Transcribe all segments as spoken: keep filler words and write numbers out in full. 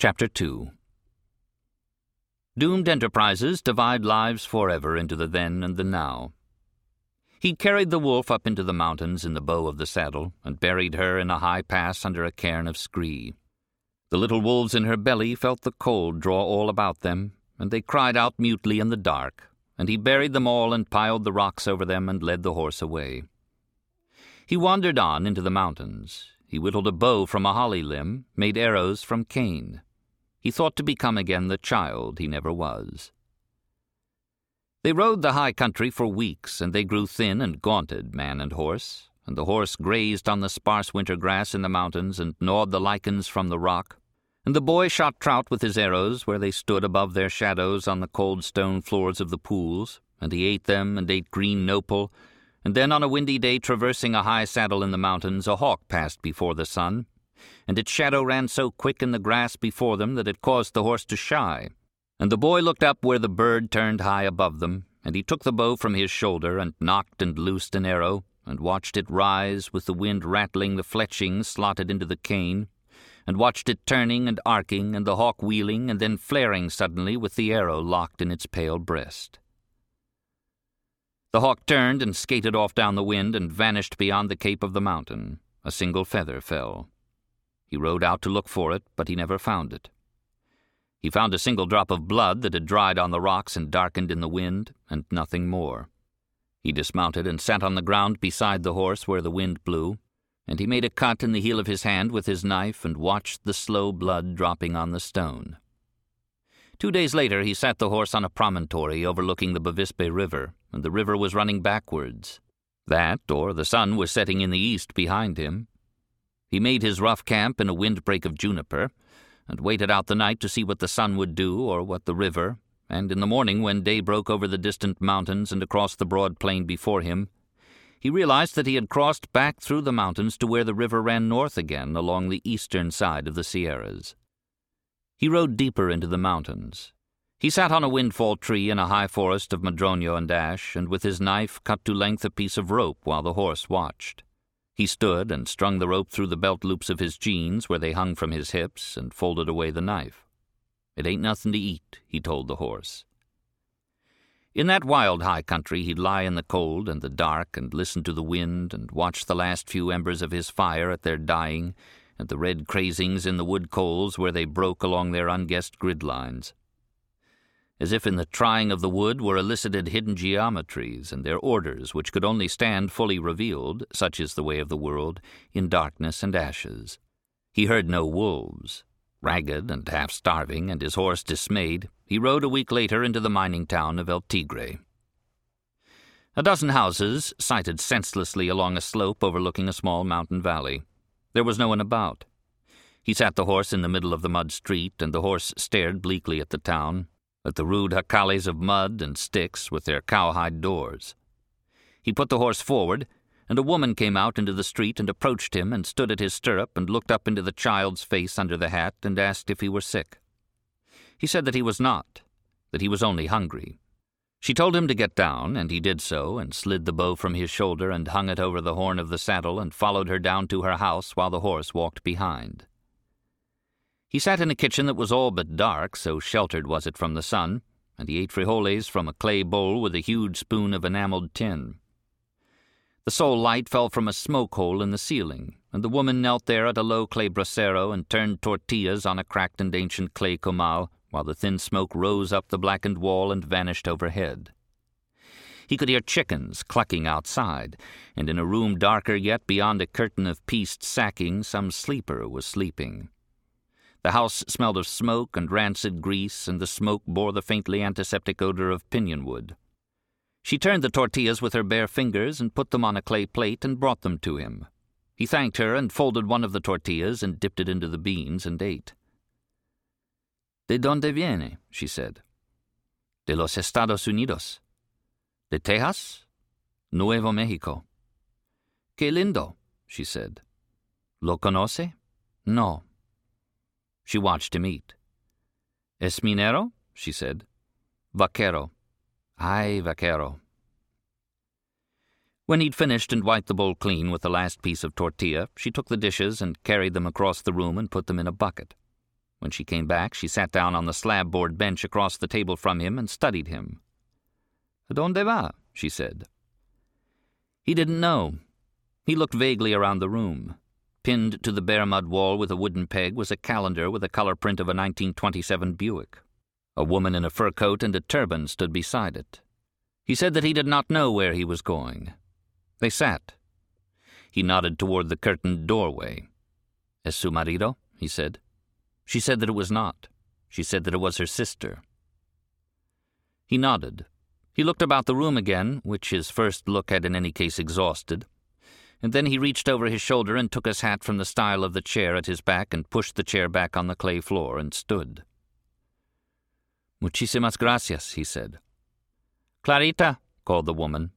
Chapter two. Doomed enterprises divide lives forever into the then and the now. He carried the wolf up into the mountains in the bow of the saddle, and buried her in a high pass under a cairn of scree. The little wolves in her belly felt the cold draw all about them, and they cried out mutely in the dark, and he buried them all and piled the rocks over them and led the horse away. He wandered on into the mountains. He whittled a bow from a holly limb, made arrows from cane. He thought to become again the child he never was. They rode the high country for weeks, and they grew thin and gaunted, man and horse, and the horse grazed on the sparse winter grass in the mountains and gnawed the lichens from the rock, and the boy shot trout with his arrows where they stood above their shadows on the cold stone floors of the pools, and he ate them and ate green nopal, and then on a windy day traversing a high saddle in the mountains a hawk passed before the sun, and its shadow ran so quick in the grass before them that it caused the horse to shy. And the boy looked up where the bird turned high above them, and he took the bow from his shoulder and knocked and loosed an arrow, and watched it rise with the wind rattling the fletchings slotted into the cane, and watched it turning and arcing, and the hawk wheeling and then flaring suddenly with the arrow locked in its pale breast. The hawk turned and skated off down the wind and vanished beyond the cape of the mountain. A single feather fell. He rode out to look for it, but he never found it. He found a single drop of blood that had dried on the rocks and darkened in the wind, and nothing more. He dismounted and sat on the ground beside the horse where the wind blew, and he made a cut in the heel of his hand with his knife and watched the slow blood dropping on the stone. Two days later he sat the horse on a promontory overlooking the Bavispe River, and the river was running backwards. That, or the sun was setting in the east behind him. He made his rough camp in a windbreak of juniper, and waited out the night to see what the sun would do or what the river, and in the morning when day broke over the distant mountains and across the broad plain before him, he realized that he had crossed back through the mountains to where the river ran north again along the eastern side of the Sierras. He rode deeper into the mountains. He sat on a windfall tree in a high forest of madroño and ash, and with his knife cut to length a piece of rope while the horse watched. He stood and strung the rope through the belt loops of his jeans where they hung from his hips and folded away the knife. "It ain't nothing to eat," he told the horse. In that wild high country he'd lie in the cold and the dark and listen to the wind and watch the last few embers of his fire at their dying and the red crazings in the wood coals where they broke along their unguessed grid lines. As if in the trying of the wood were elicited hidden geometries and their orders which could only stand fully revealed, such is the way of the world, in darkness and ashes. He heard no wolves. Ragged and half-starving and his horse dismayed, he rode a week later into the mining town of El Tigre. A dozen houses sighted senselessly along a slope overlooking a small mountain valley. There was no one about. He sat the horse in the middle of the mud street, and the horse stared bleakly at the town, at the rude jacales of mud and sticks with their cowhide doors. He put the horse forward, and a woman came out into the street and approached him and stood at his stirrup and looked up into the child's face under the hat and asked if he were sick. He said that he was not, that he was only hungry. She told him to get down, and he did so, and slid the bow from his shoulder and hung it over the horn of the saddle and followed her down to her house while the horse walked behind. He sat in a kitchen that was all but dark, so sheltered was it from the sun, and he ate frijoles from a clay bowl with a huge spoon of enameled tin. The sole light fell from a smoke hole in the ceiling, and the woman knelt there at a low clay brasero and turned tortillas on a cracked and ancient clay comal, while the thin smoke rose up the blackened wall and vanished overhead. He could hear chickens clucking outside, and in a room darker yet beyond a curtain of pieced sacking some sleeper was sleeping. The house smelled of smoke and rancid grease, and the smoke bore the faintly antiseptic odor of pinyon wood. She turned the tortillas with her bare fingers and put them on a clay plate and brought them to him. He thanked her and folded one of the tortillas and dipped it into the beans and ate. "¿De dónde viene?" she said. "De los Estados Unidos." "De Texas?" "Nuevo Mexico." "Qué lindo," she said. "Lo conoce?" "No." She watched him eat. "Es minero?" she said. "Vaquero." "Ay, vaquero." When he'd finished and wiped the bowl clean with the last piece of tortilla, she took the dishes and carried them across the room and put them in a bucket. When she came back, she sat down on the slab-board bench across the table from him and studied him. "Donde va?" she said. He didn't know. He looked vaguely around the room. Pinned to the bare mud wall with a wooden peg was a calendar with a color print of a nineteen twenty-seven Buick. A woman in a fur coat and a turban stood beside it. He said that he did not know where he was going. They sat. He nodded toward the curtained doorway. "Es su marido?" he said. She said that it was not. She said that it was her sister. He nodded. He looked about the room again, which his first look had in any case exhausted, and then he reached over his shoulder and took his hat from the stile of the chair at his back and pushed the chair back on the clay floor and stood. "Muchísimas gracias," he said. "Clarita," called the woman.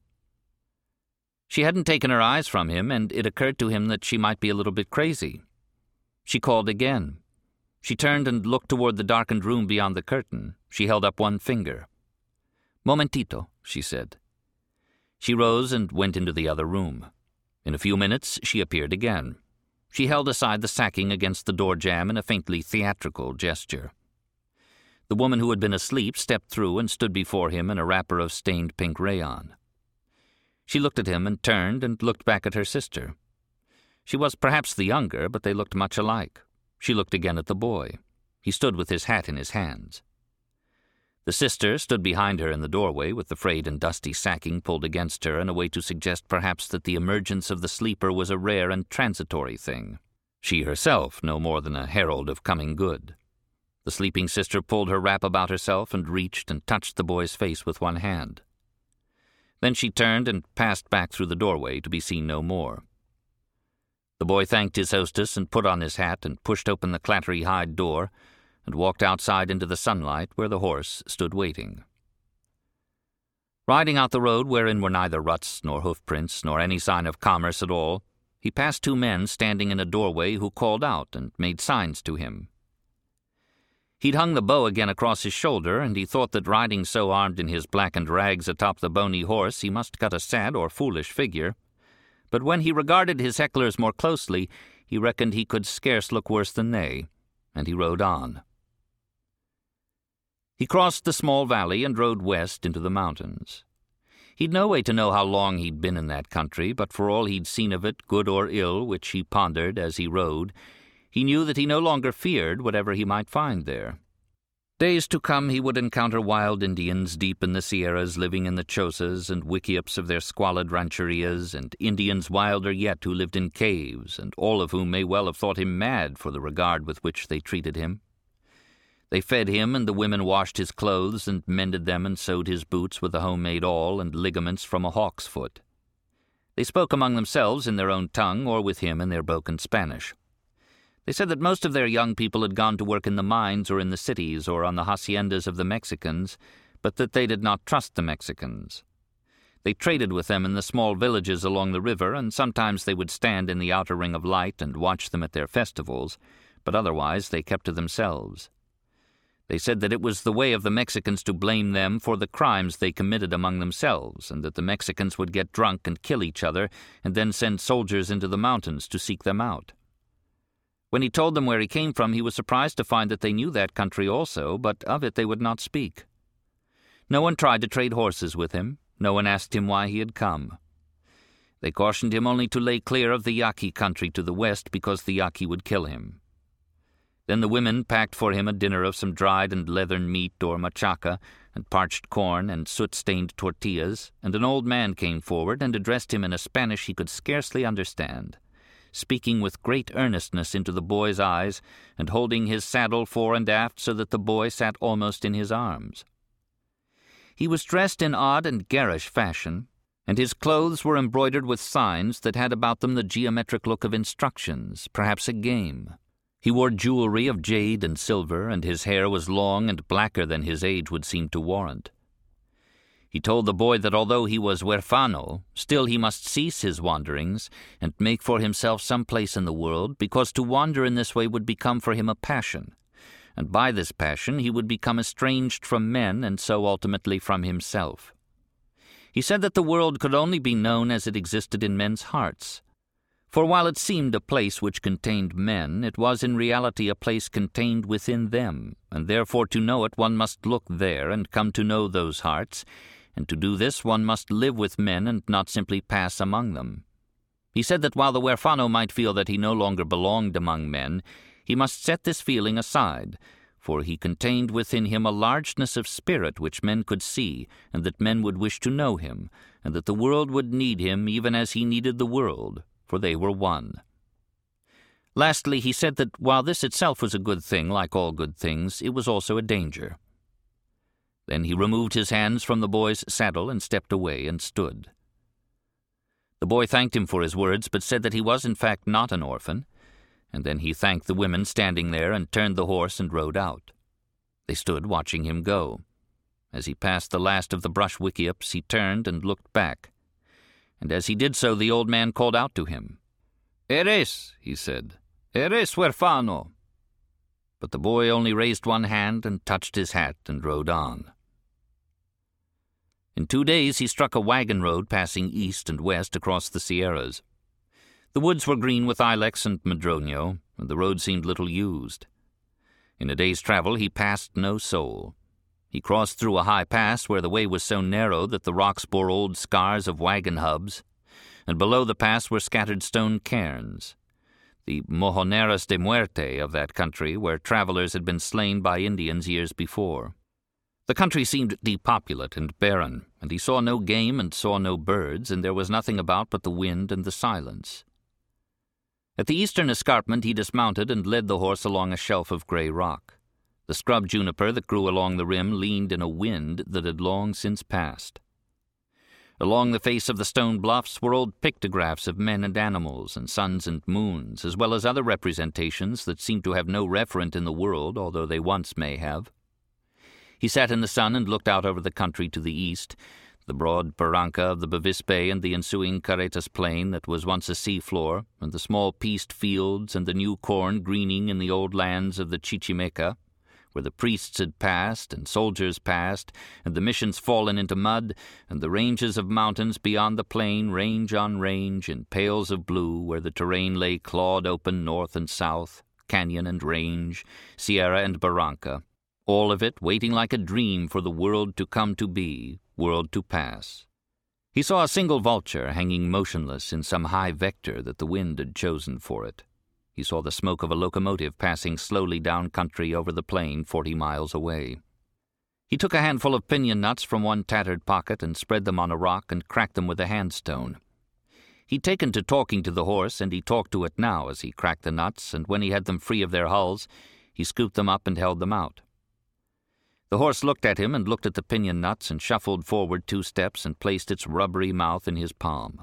She hadn't taken her eyes from him, and it occurred to him that she might be a little bit crazy. She called again. She turned and looked toward the darkened room beyond the curtain. She held up one finger. "Momentito," she said. She rose and went into the other room. In a few minutes she appeared again. She held aside the sacking against the door jamb in a faintly theatrical gesture. The woman who had been asleep stepped through and stood before him in a wrapper of stained pink rayon. She looked at him and turned and looked back at her sister. She was perhaps the younger, but they looked much alike. She looked again at the boy. He stood with his hat in his hands. The sister stood behind her in the doorway with the frayed and dusty sacking pulled against her in a way to suggest perhaps that the emergence of the sleeper was a rare and transitory thing. She herself no more than a herald of coming good. The sleeping sister pulled her wrap about herself and reached and touched the boy's face with one hand. Then she turned and passed back through the doorway to be seen no more. The boy thanked his hostess and put on his hat and pushed open the clattery hide door and walked outside into the sunlight where the horse stood waiting. Riding out the road wherein were neither ruts nor hoofprints nor any sign of commerce at all, he passed two men standing in a doorway who called out and made signs to him. He'd hung the bow again across his shoulder, and he thought that riding so armed in his blackened rags atop the bony horse he must cut a sad or foolish figure. But when he regarded his hecklers more closely, he reckoned he could scarce look worse than they, and he rode on. He crossed the small valley and rode west into the mountains. He'd no way to know how long he'd been in that country, but for all he'd seen of it, good or ill, which he pondered as he rode, he knew that he no longer feared whatever he might find there. Days to come he would encounter wild Indians deep in the Sierras living in the chozas and wickiups of their squalid rancherias, and Indians wilder yet who lived in caves, and all of whom may well have thought him mad for the regard with which they treated him. They fed him, and the women washed his clothes and mended them and sewed his boots with a homemade awl and ligaments from a hawk's foot. They spoke among themselves in their own tongue or with him in their broken Spanish. They said that most of their young people had gone to work in the mines or in the cities or on the haciendas of the Mexicans, but that they did not trust the Mexicans. They traded with them in the small villages along the river, and sometimes they would stand in the outer ring of light and watch them at their festivals, but otherwise they kept to themselves. They said that it was the way of the Mexicans to blame them for the crimes they committed among themselves, and that the Mexicans would get drunk and kill each other, and then send soldiers into the mountains to seek them out. When he told them where he came from, he was surprised to find that they knew that country also, but of it they would not speak. No one tried to trade horses with him. No one asked him why he had come. They cautioned him only to lay clear of the Yaqui country to the west, because the Yaqui would kill him. Then the women packed for him a dinner of some dried and leathern meat or machaca, and parched corn and soot-stained tortillas, and an old man came forward and addressed him in a Spanish he could scarcely understand, speaking with great earnestness into the boy's eyes, and holding his saddle fore and aft so that the boy sat almost in his arms. He was dressed in odd and garish fashion, and his clothes were embroidered with signs that had about them the geometric look of instructions, perhaps a game. He wore jewelry of jade and silver, and his hair was long and blacker than his age would seem to warrant. He told the boy that although he was huérfano, still he must cease his wanderings and make for himself some place in the world, because to wander in this way would become for him a passion, and by this passion he would become estranged from men and so ultimately from himself. He said that the world could only be known as it existed in men's hearts. For while it seemed a place which contained men, it was in reality a place contained within them, and therefore to know it one must look there and come to know those hearts, and to do this one must live with men and not simply pass among them. He said that while the Huerfano might feel that he no longer belonged among men, he must set this feeling aside, for he contained within him a largeness of spirit which men could see, and that men would wish to know him, and that the world would need him even as he needed the world, for they were one. Lastly, he said that while this itself was a good thing, like all good things, it was also a danger. Then he removed his hands from the boy's saddle and stepped away and stood. The boy thanked him for his words, but said that he was in fact not an orphan, and then he thanked the women standing there and turned the horse and rode out. They stood watching him go. As he passed the last of the brush wickiups, he turned and looked back, and as he did so the old man called out to him. "Eres," he said, "eres Huerfano." But the boy only raised one hand and touched his hat and rode on. In two days he struck a wagon road passing east and west across the Sierras. The woods were green with ilex and madroño, and the road seemed little used. In a day's travel he passed no soul. He crossed through a high pass where the way was so narrow that the rocks bore old scars of wagon hubs, and below the pass were scattered stone cairns, the Mojoneras de Muerte of that country, where travelers had been slain by Indians years before. The country seemed depopulate and barren, and he saw no game and saw no birds, and there was nothing about but the wind and the silence. At the eastern escarpment he dismounted and led the horse along a shelf of grey rock. The scrub juniper that grew along the rim leaned in a wind that had long since passed. Along the face of the stone bluffs were old pictographs of men and animals and suns and moons, as well as other representations that seemed to have no referent in the world, although they once may have. He sat in the sun and looked out over the country to the east, the broad barranca of the Bavispe and the ensuing Carretas plain that was once a seafloor, and the small pieced fields and the new corn greening in the old lands of the Chichimeca, where the priests had passed and soldiers passed, and the missions fallen into mud, and the ranges of mountains beyond the plain, range on range, in pales of blue, where the terrain lay clawed open north and south, canyon and range, sierra and barranca, all of it waiting like a dream for the world to come to be, world to pass. He saw a single vulture hanging motionless in some high vector that the wind had chosen for it. He saw the smoke of a locomotive passing slowly down country over the plain forty miles away. He took a handful of piñon nuts from one tattered pocket and spread them on a rock and cracked them with a handstone. He'd taken to talking to the horse, and he talked to it now as he cracked the nuts, and when he had them free of their hulls, he scooped them up and held them out. The horse looked at him and looked at the piñon nuts and shuffled forward two steps and placed its rubbery mouth in his palm.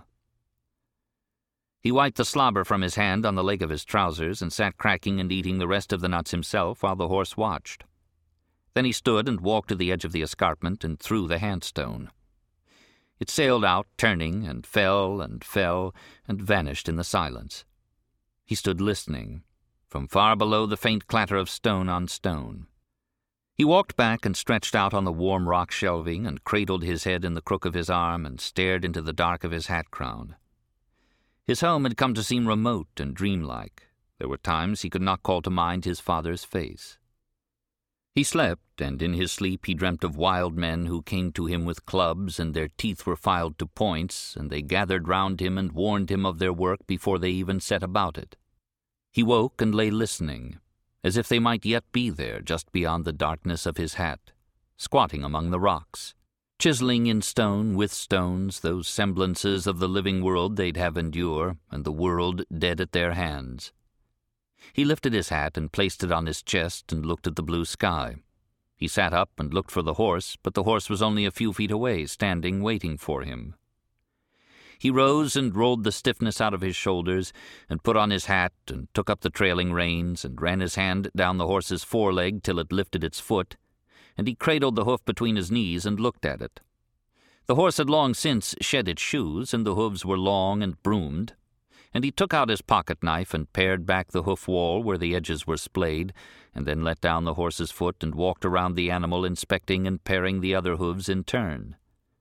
He wiped the slobber from his hand on the leg of his trousers and sat cracking and eating the rest of the nuts himself while the horse watched. Then he stood and walked to the edge of the escarpment and threw the handstone. It sailed out, turning, and fell and fell, and vanished in the silence. He stood listening. From far below the faint clatter of stone on stone. He walked back and stretched out on the warm rock shelving and cradled his head in the crook of his arm and stared into the dark of his hat crown. His home had come to seem remote and dreamlike. There were times he could not call to mind his father's face. He slept, and in his sleep he dreamt of wild men who came to him with clubs, and their teeth were filed to points, and they gathered round him and warned him of their work before they even set about it. He woke and lay listening, as if they might yet be there just beyond the darkness of his hat, squatting among the rocks, chiseling in stone with stones those semblances of the living world they'd have endure, and the world dead at their hands. He lifted his hat and placed it on his chest and looked at the blue sky. He sat up and looked for the horse, but the horse was only a few feet away, standing, waiting for him. He rose and rolled the stiffness out of his shoulders and put on his hat and took up the trailing reins and ran his hand down the horse's foreleg till it lifted its foot, and he cradled the hoof between his knees and looked at it. The horse had long since shed its shoes, and the hooves were long and broomed, and he took out his pocket-knife and pared back the hoof-wall where the edges were splayed, and then let down the horse's foot and walked around the animal, inspecting and paring the other hooves in turn.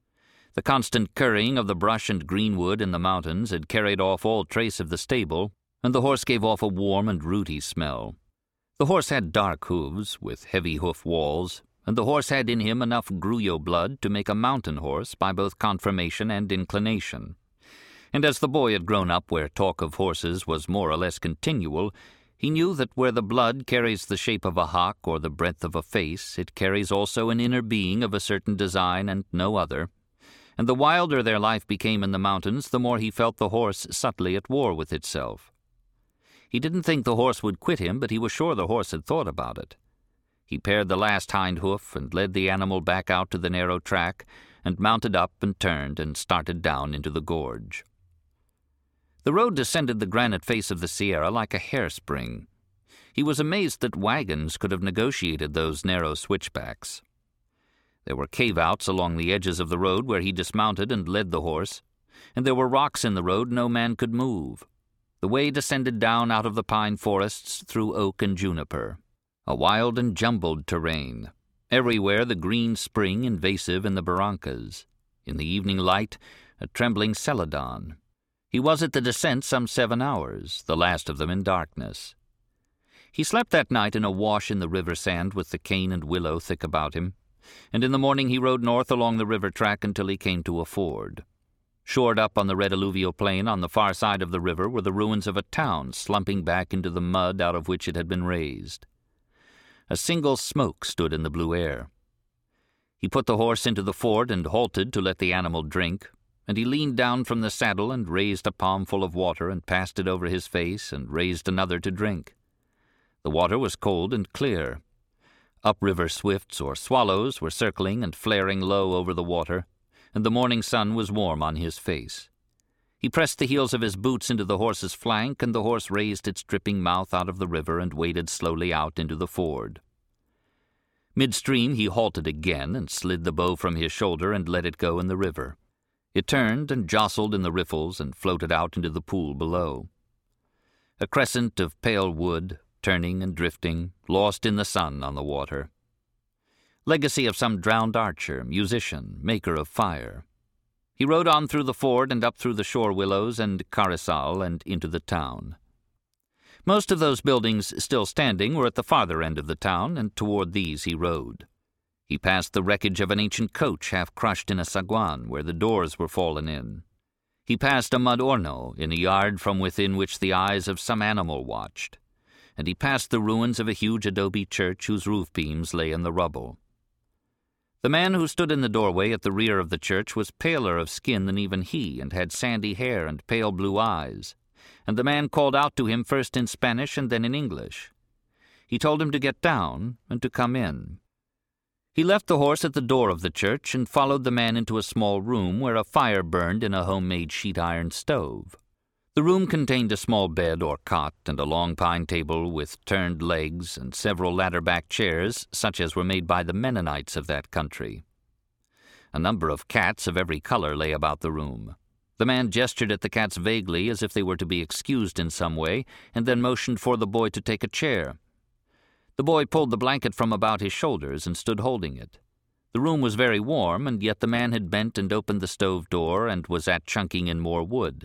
The constant currying of the brush and greenwood in the mountains had carried off all trace of the stable, and the horse gave off a warm and rooty smell. The horse had dark hooves, with heavy hoof walls, and the horse had in him enough Gruyot blood to make a mountain horse by both conformation and inclination. And as the boy had grown up where talk of horses was more or less continual, he knew that where the blood carries the shape of a hock or the breadth of a face, it carries also an inner being of a certain design and no other. And the wilder their life became in the mountains, the more he felt the horse subtly at war with itself. He didn't think the horse would quit him, but he was sure the horse had thought about it. He pared the last hind hoof and led the animal back out to the narrow track, and mounted up and turned and started down into the gorge. The road descended the granite face of the Sierra like a hairspring. He was amazed that wagons could have negotiated those narrow switchbacks. There were cave-outs along the edges of the road where he dismounted and led the horse, and there were rocks in the road no man could move. The way descended down out of the pine forests through oak and juniper, a wild and jumbled terrain, everywhere the green spring invasive in the barrancas, in the evening light a trembling celadon. He was at the descent some seven hours, the last of them in darkness. He slept that night in a wash in the river sand with the cane and willow thick about him, and in the morning he rode north along the river track until he came to a ford. Shored up on the red alluvial plain on the far side of the river were the ruins of a town slumping back into the mud out of which it had been raised. A single smoke stood in the blue air. He put the horse into the ford and halted to let the animal drink, and he leaned down from the saddle and raised a palmful of water and passed it over his face and raised another to drink. The water was cold and clear. Upriver swifts or swallows were circling and flaring low over the water, and the morning sun was warm on his face. He pressed the heels of his boots into the horse's flank, and the horse raised its dripping mouth out of the river and waded slowly out into the ford. Midstream he halted again and slid the bow from his shoulder and let it go in the river. It turned and jostled in the riffles and floated out into the pool below. A crescent of pale wood, turning and drifting, lost in the sun on the water. Legacy of some drowned archer, musician, maker of fire. He rode on through the ford and up through the shore willows and Carrisal and into the town. Most of those buildings still standing were at the farther end of the town, and toward these he rode. He passed the wreckage of an ancient coach half crushed in a saguan where the doors were fallen in. He passed a mud orno in a yard from within which the eyes of some animal watched, and he passed the ruins of a huge adobe church whose roof beams lay in the rubble. The man who stood in the doorway at the rear of the church was paler of skin than even he, and had sandy hair and pale blue eyes, and the man called out to him first in Spanish and then in English. He told him to get down and to come in. He left the horse at the door of the church and followed the man into a small room where a fire burned in a homemade sheet-iron stove. The room contained a small bed or cot and a long pine table with turned legs and several ladder-backed chairs such as were made by the Mennonites of that country. A number of cats of every color lay about the room. The man gestured at the cats vaguely as if they were to be excused in some way, and then motioned for the boy to take a chair. The boy pulled the blanket from about his shoulders and stood holding it. The room was very warm, and yet the man had bent and opened the stove door and was at chunking in more wood.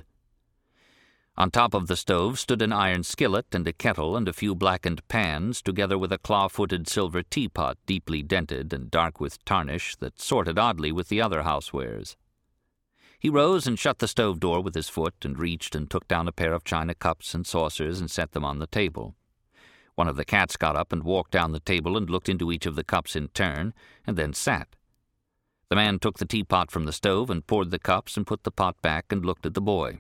On top of the stove stood an iron skillet and a kettle and a few blackened pans, together with a claw-footed silver teapot deeply dented and dark with tarnish that sorted oddly with the other housewares. He rose and shut the stove door with his foot and reached and took down a pair of china cups and saucers and set them on the table. One of the cats got up and walked down the table and looked into each of the cups in turn, and then sat. The man took the teapot from the stove and poured the cups and put the pot back and looked at the boy.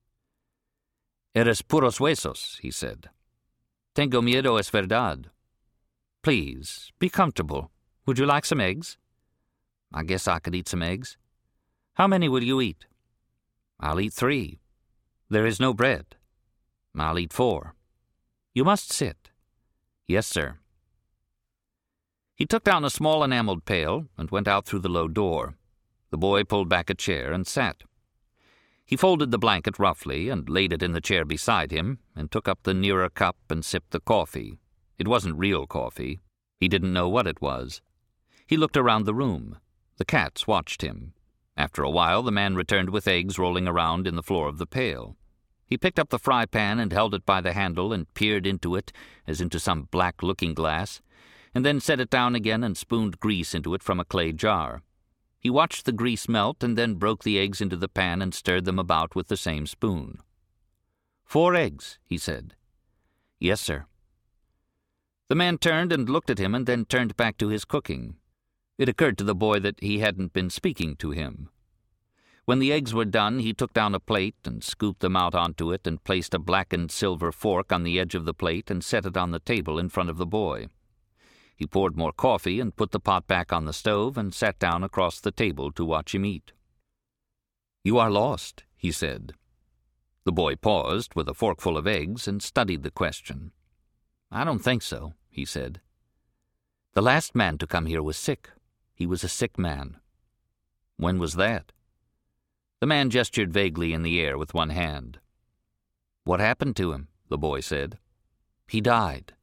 "Eres puros huesos," he said. "Tengo miedo es verdad. Please, be comfortable. Would you like some eggs?" "I guess I could eat some eggs." "How many will you eat?" "I'll eat three." "There is no bread." "I'll eat four." "You must sit." "Yes, sir." He took down a small enameled pail and went out through the low door. The boy pulled back a chair and sat. He folded the blanket roughly and laid it in the chair beside him and took up the nearer cup and sipped the coffee. It wasn't real coffee. He didn't know what it was. He looked around the room. The cats watched him. After a while, the man returned with eggs rolling around in the floor of the pail. He picked up the fry pan and held it by the handle and peered into it as into some black looking-glass, and then set it down again and spooned grease into it from a clay jar. He watched the grease melt and then broke the eggs into the pan and stirred them about with the same spoon. "Four eggs," he said. "Yes, sir." The man turned and looked at him and then turned back to his cooking. It occurred to the boy that he hadn't been speaking to him. When the eggs were done, he took down a plate and scooped them out onto it and placed a blackened silver fork on the edge of the plate and set it on the table in front of the boy. He poured more coffee and put the pot back on the stove and sat down across the table to watch him eat. "You are lost," he said. The boy paused with a forkful of eggs and studied the question. "I don't think so," he said. "The last man to come here was sick. He was a sick man." "When was that?" The man gestured vaguely in the air with one hand. "What happened to him?" the boy said. "He died."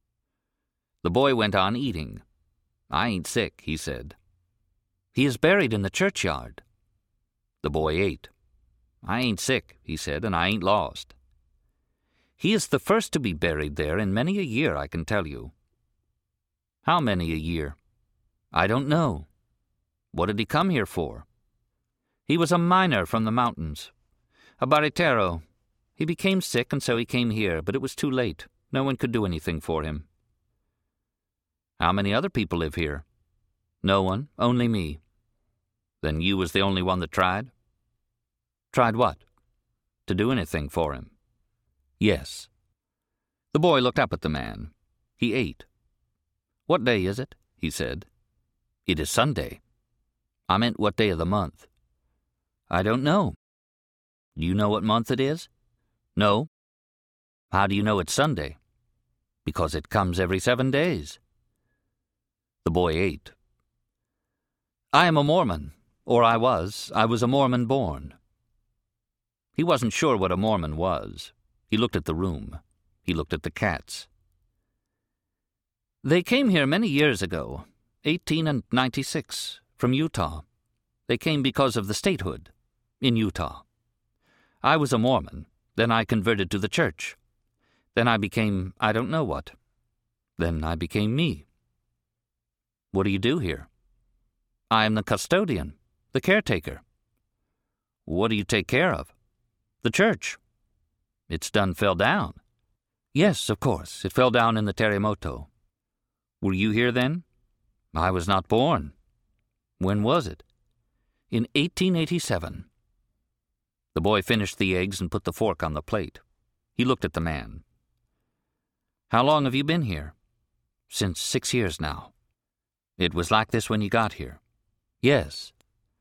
The boy went on eating. "I ain't sick," he said. "He is buried in the churchyard." The boy ate. "I ain't sick," he said, "and I ain't lost." "He is the first to be buried there in many a year, I can tell you." "How many a year?" "I don't know." "What did he come here for?" "He was a miner from the mountains. A baritero. He became sick, and so he came here, but it was too late. No one could do anything for him." "How many other people live here?" "No one, only me." "Then you was the only one that tried?" "Tried what?" "To do anything for him." "Yes." The boy looked up at the man. He ate. "What day is it?" he said. "It is Sunday." "I meant what day of the month." "I don't know." "Do you know what month it is?" "No." "How do you know it's Sunday?" "Because it comes every seven days." The boy ate. "I am a Mormon, or I was. I was a Mormon born." He wasn't sure what a Mormon was. He looked at the room. He looked at the cats. "They came here many years ago, eighteen and ninety-six, from Utah. They came because of the statehood, in Utah. I was a Mormon. Then I converted to the church. Then I became I don't know what. Then I became me." "What do you do here?" "I am the custodian, the caretaker." "What do you take care of?" "The church." "It's done fell down." "Yes, of course. It fell down in the terremoto." "Were you here then?" "I was not born." "When was it?" "In eighteen eighty-seven. The boy finished the eggs and put the fork on the plate. He looked at the man. "How long have you been here?" "Since six years now." "It was like this when you got here?" "Yes."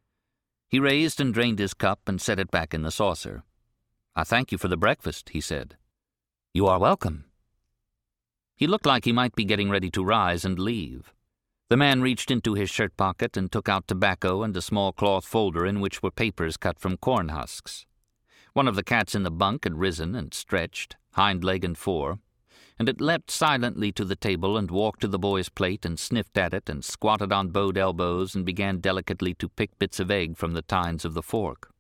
He raised and drained his cup and set it back in the saucer. "I thank you for the breakfast," he said. "You are welcome." He looked like he might be getting ready to rise and leave. The man reached into his shirt pocket and took out tobacco and a small cloth folder in which were papers cut from corn husks. One of the cats in the bunk had risen and stretched, hind leg and fore, and it leapt silently to the table and walked to the boy's plate and sniffed at it and squatted on bowed elbows and began delicately to pick bits of egg from the tines of the fork.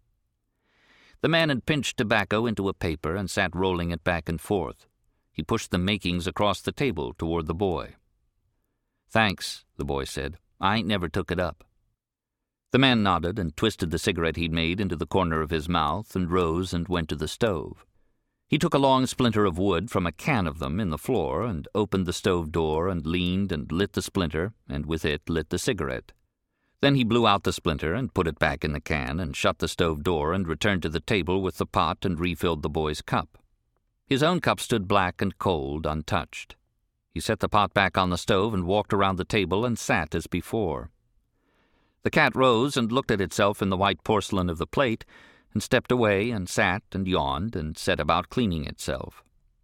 The man had pinched tobacco into a paper and sat rolling it back and forth. He pushed the makings across the table toward the boy. "Thanks," the boy said. "I ain't never took it up." The man nodded and twisted the cigarette he'd made into the corner of his mouth and rose and went to the stove. He took a long splinter of wood from a can of them in the floor and opened the stove door and leaned and lit the splinter and with it lit the cigarette. Then he blew out the splinter and put it back in the can and shut the stove door and returned to the table with the pot and refilled the boy's cup. His own cup stood black and cold, untouched. He set the pot back on the stove and walked around the table and sat as before. The cat rose and looked at itself in the white porcelain of the plate and stepped away and sat and yawned and set about cleaning itself.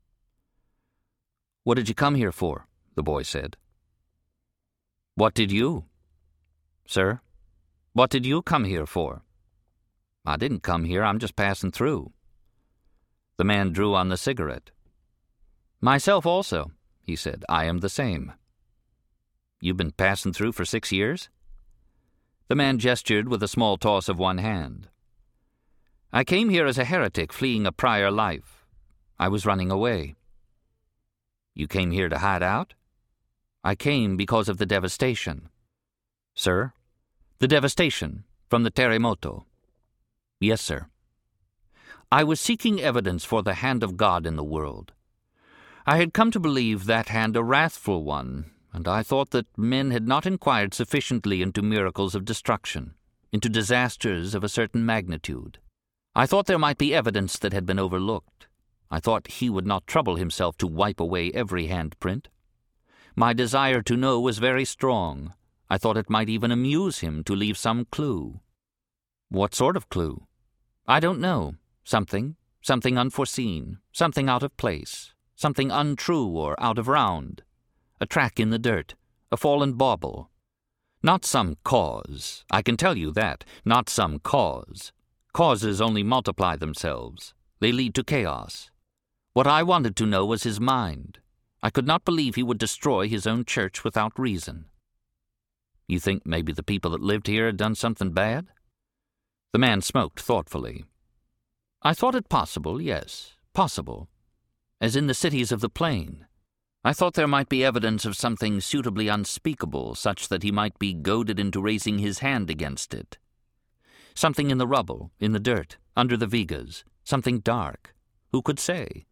"What did you come here for?" the boy said. "What did you?" "Sir? What did you come here for?" "I didn't come here. I'm just passing through." The man drew on the cigarette. "Myself also," he said. "I am the same." "You've been passing through for six years?" The man gestured with a small toss of one hand. "I came here as a heretic fleeing a prior life. I was running away." "You came here to hide out?" "I came because of the devastation." "Sir?" "The devastation from the terremoto." "Yes, sir." "I was seeking evidence for the hand of God in the world. I had come to believe that hand a wrathful one, and I thought that men had not inquired sufficiently into miracles of destruction, into disasters of a certain magnitude. I thought there might be evidence that had been overlooked. I thought he would not trouble himself to wipe away every handprint. My desire to know was very strong. I thought it might even amuse him to leave some clue." "What sort of clue?" "I don't know. Something, something unforeseen, something out of place, something untrue or out of round. A track in the dirt, a fallen bauble. Not some cause, I can tell you that, not some cause. Causes only multiply themselves. They lead to chaos. What I wanted to know was his mind. I could not believe he would destroy his own church without reason." "You think maybe the people that lived here had done something bad?" The man smoked thoughtfully. "I thought it possible, yes, possible. As in the cities of the plain. I thought there might be evidence of something suitably unspeakable, such that he might be goaded into raising his hand against it. Something in the rubble, in the dirt, under the vigas, something dark. Who could say?"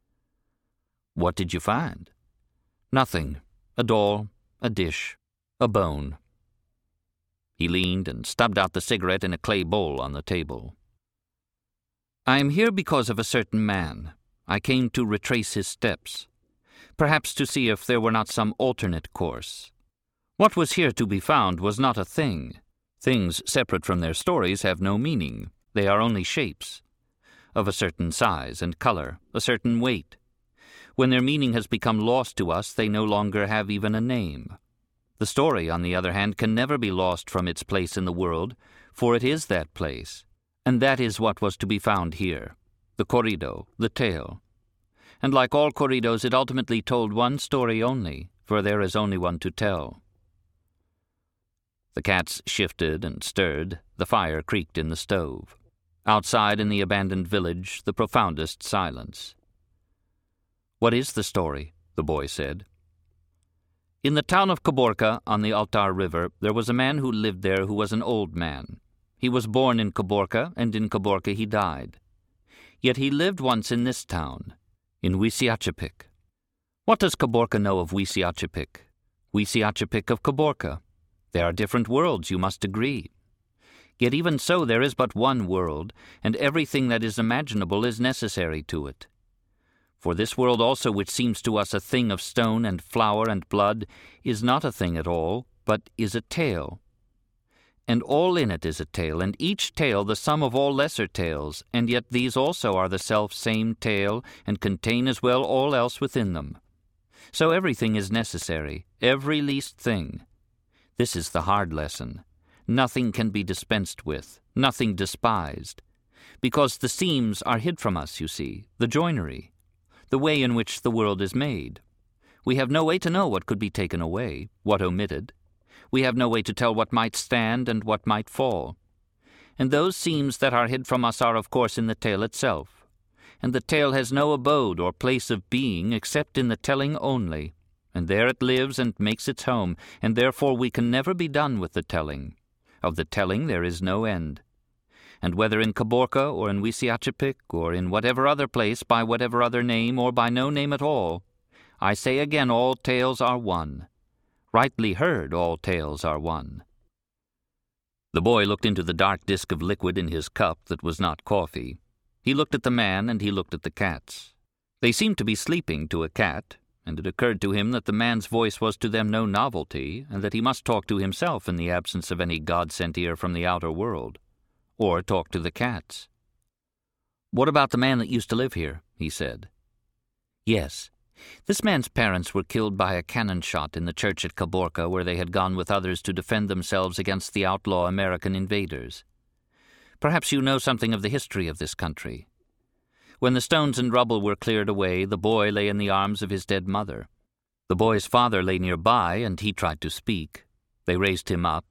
"What did you find?" "Nothing. A doll, a dish, a bone." He leaned and stubbed out the cigarette in a clay bowl on the table. "I am here because of a certain man. I came to retrace his steps, perhaps to see if there were not some alternate course. What was here to be found was not a thing. Things separate from their stories have no meaning. They are only shapes, of a certain size and color, a certain weight. When their meaning has become lost to us, they no longer have even a name. The story, on the other hand, can never be lost from its place in the world, for it is that place, and that is what was to be found here, the corrido, the tale. And like all corridos, it ultimately told one story only, for there is only one to tell." The cats shifted and stirred, the fire creaked in the stove. Outside in the abandoned village, the profoundest silence. "What is the story?" the boy said. "In the town of Caborca, on the Altar River, there was a man who lived there who was an old man. He was born in Caborca, and in Caborca he died. Yet he lived once in this town, in Huixiachipic. What does Caborca know of Huixiachipic? Huixiachipic of Caborca? There are different worlds, you must agree. Yet even so there is but one world, and everything that is imaginable is necessary to it. For this world also, which seems to us a thing of stone and flower and blood, is not a thing at all, but is a tale. And all in it is a tale, and each tale the sum of all lesser tales, and yet these also are the self-same tale, and contain as well all else within them. So everything is necessary, every least thing. This is the hard lesson. Nothing can be dispensed with, nothing despised. Because the seams are hid from us, you see, the joinery, the way in which the world is made. We have no way to know what could be taken away, what omitted. We have no way to tell what might stand and what might fall. And those seams that are hid from us are, of course, in the tale itself. And the tale has no abode or place of being except in the telling only. And there it lives and makes its home, and therefore we can never be done with the telling. Of the telling there is no end. And whether in Caborca or in Huixiachipic or in whatever other place, by whatever other name or by no name at all, I say again, all tales are one. Rightly heard, all tales are one." The boy looked into the dark disk of liquid in his cup that was not coffee. He looked at the man and he looked at the cats. They seemed to be sleeping to a cat, and it occurred to him that the man's voice was to them no novelty, and that he must talk to himself in the absence of any God-sent ear from the outer world, or talk to the cats. "What about the man that used to live here?" he said. "Yes. This man's parents were killed by a cannon shot in the church at Caborca, where they had gone with others to defend themselves against the outlaw American invaders. Perhaps you know something of the history of this country. When the stones and rubble were cleared away, the boy lay in the arms of his dead mother. The boy's father lay nearby, and he tried to speak. They raised him up.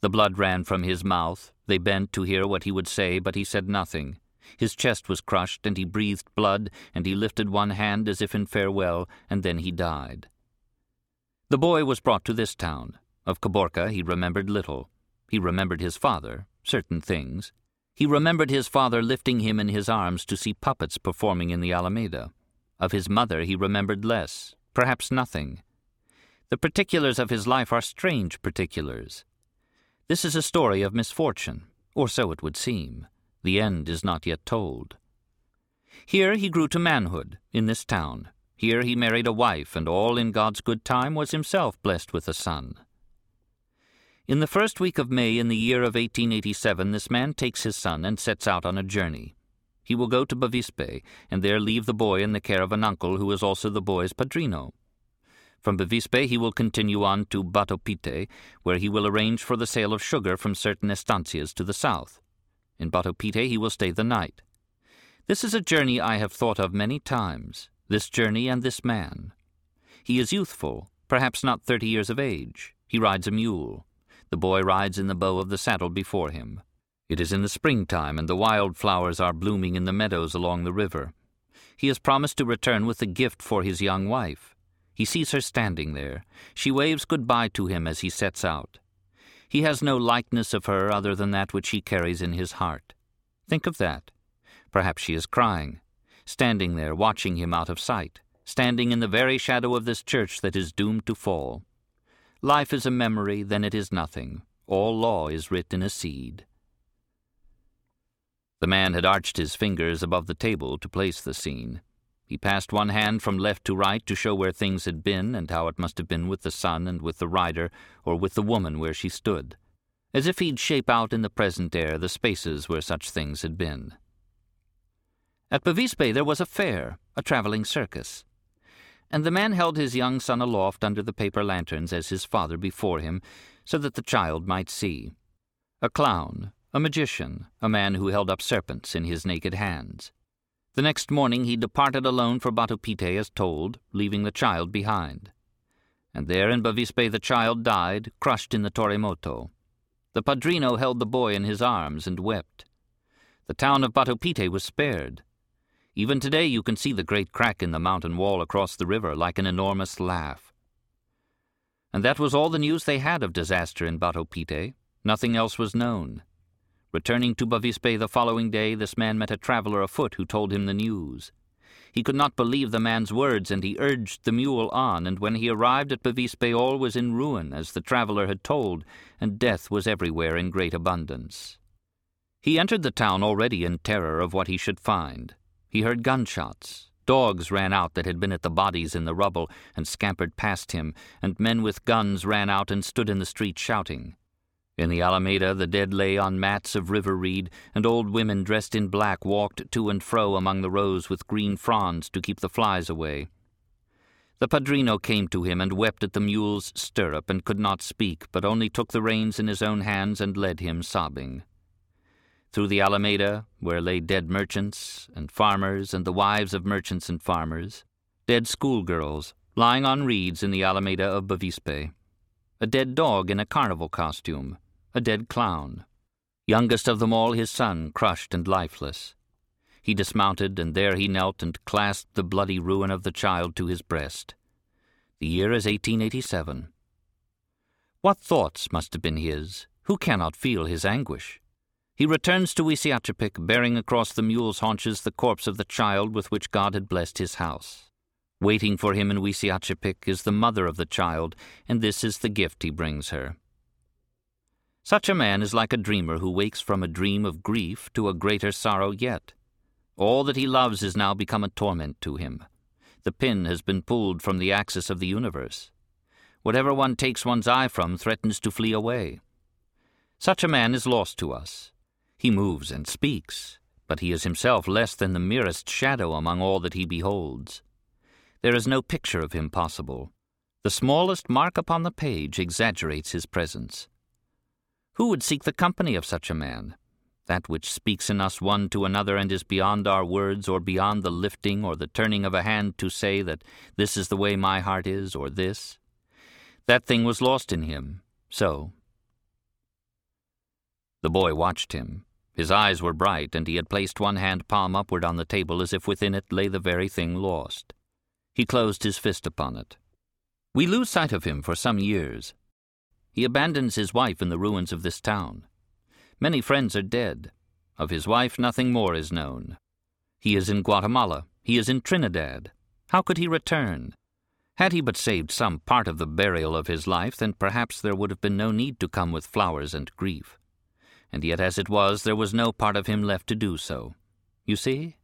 The blood ran from his mouth. They bent to hear what he would say, but he said nothing. His chest was crushed, and he breathed blood, and he lifted one hand as if in farewell, and then he died. The boy was brought to this town. Of Caborca he remembered little. He remembered his father, certain things. He remembered his father lifting him in his arms to see puppets performing in the Alameda. Of his mother he remembered less, perhaps nothing. The particulars of his life are strange particulars. This is a story of misfortune, or so it would seem. The end is not yet told. Here he grew to manhood, in this town. Here he married a wife, and all in God's good time was himself blessed with a son. In the first week of May in the year of eighteen eighty-seven, this man takes his son and sets out on a journey. He will go to Bavispe, and there leave the boy in the care of an uncle who is also the boy's padrino. From Bavispe he will continue on to Batopite, where he will arrange for the sale of sugar from certain estancias to the south. In Batopite he will stay the night. This is a journey I have thought of many times, this journey and this man. He is youthful, perhaps not thirty years of age. He rides a mule. The boy rides in the bow of the saddle before him. It is in the springtime, and the wildflowers are blooming in the meadows along the river. He has promised to return with a gift for his young wife. He sees her standing there. She waves goodbye to him as he sets out. He has no likeness of her other than that which he carries in his heart. Think of that. Perhaps she is crying, standing there watching him out of sight, standing in the very shadow of this church that is doomed to fall. Life is a memory, then it is nothing. All law is writ in a seed. The man had arched his fingers above the table to place the scene. He passed one hand from left to right to show where things had been and how it must have been with the sun and with the rider, or with the woman where she stood, as if he'd shape out in the present air the spaces where such things had been. At Bavispe there was a fair, a traveling circus, and the man held his young son aloft under the paper lanterns as his father before him, so that the child might see. A clown, a magician, a man who held up serpents in his naked hands. The next morning he departed alone for Batopite as told, leaving the child behind. And there in Bavispe the child died, crushed in the Torremoto. The padrino held the boy in his arms and wept. The town of Batopite was spared. Even today you can see the great crack in the mountain wall across the river like an enormous laugh. And that was all the news they had of disaster in Batopite. Nothing else was known. Returning to Bavispe the following day, this man met a traveler afoot who told him the news. He could not believe the man's words, and he urged the mule on, and when he arrived at Bavispe all was in ruin, as the traveler had told, and death was everywhere in great abundance. He entered the town already in terror of what he should find. He heard gunshots. Dogs ran out that had been at the bodies in the rubble and scampered past him, and men with guns ran out and stood in the street shouting. In the Alameda the dead lay on mats of river reed, and old women dressed in black walked to and fro among the rows with green fronds to keep the flies away. The padrino came to him and wept at the mule's stirrup and could not speak, but only took the reins in his own hands and led him sobbing. Through the Alameda, where lay dead merchants and farmers and the wives of merchants and farmers, dead schoolgirls, lying on reeds in the Alameda of Bavispe, a dead dog in a carnival costume, a dead clown, youngest of them all his son, crushed and lifeless. He dismounted, and there he knelt and clasped the bloody ruin of the child to his breast. The year is eighteen eighty-seven. What thoughts must have been his? Who cannot feel his anguish? He returns to Huixiachapic, bearing across the mule's haunches the corpse of the child with which God had blessed his house. Waiting for him in Huixiachapic is the mother of the child, and this is the gift he brings her. Such a man is like a dreamer who wakes from a dream of grief to a greater sorrow yet. All that he loves is now become a torment to him. The pin has been pulled from the axis of the universe. Whatever one takes one's eye from threatens to flee away. Such a man is lost to us. He moves and speaks, but he is himself less than the merest shadow among all that he beholds. There is no picture of him possible. The smallest mark upon the page exaggerates his presence. Who would seek the company of such a man? That which speaks in us one to another and is beyond our words, or beyond the lifting or the turning of a hand to say that this is the way my heart is, or this. That thing was lost in him. So, The boy watched him. His eyes were bright, and he had placed one hand palm upward on the table as if within it lay the very thing lost. He closed his fist upon it. We lose sight of him for some years. He abandons his wife in the ruins of this town. Many friends are dead. Of his wife nothing more is known. He is in Guatemala. He is in Trinidad. How could he return? Had he but saved some part of the burial of his life, then perhaps there would have been no need to come with flowers and grief. And yet as it was, there was no part of him left to do so. You see?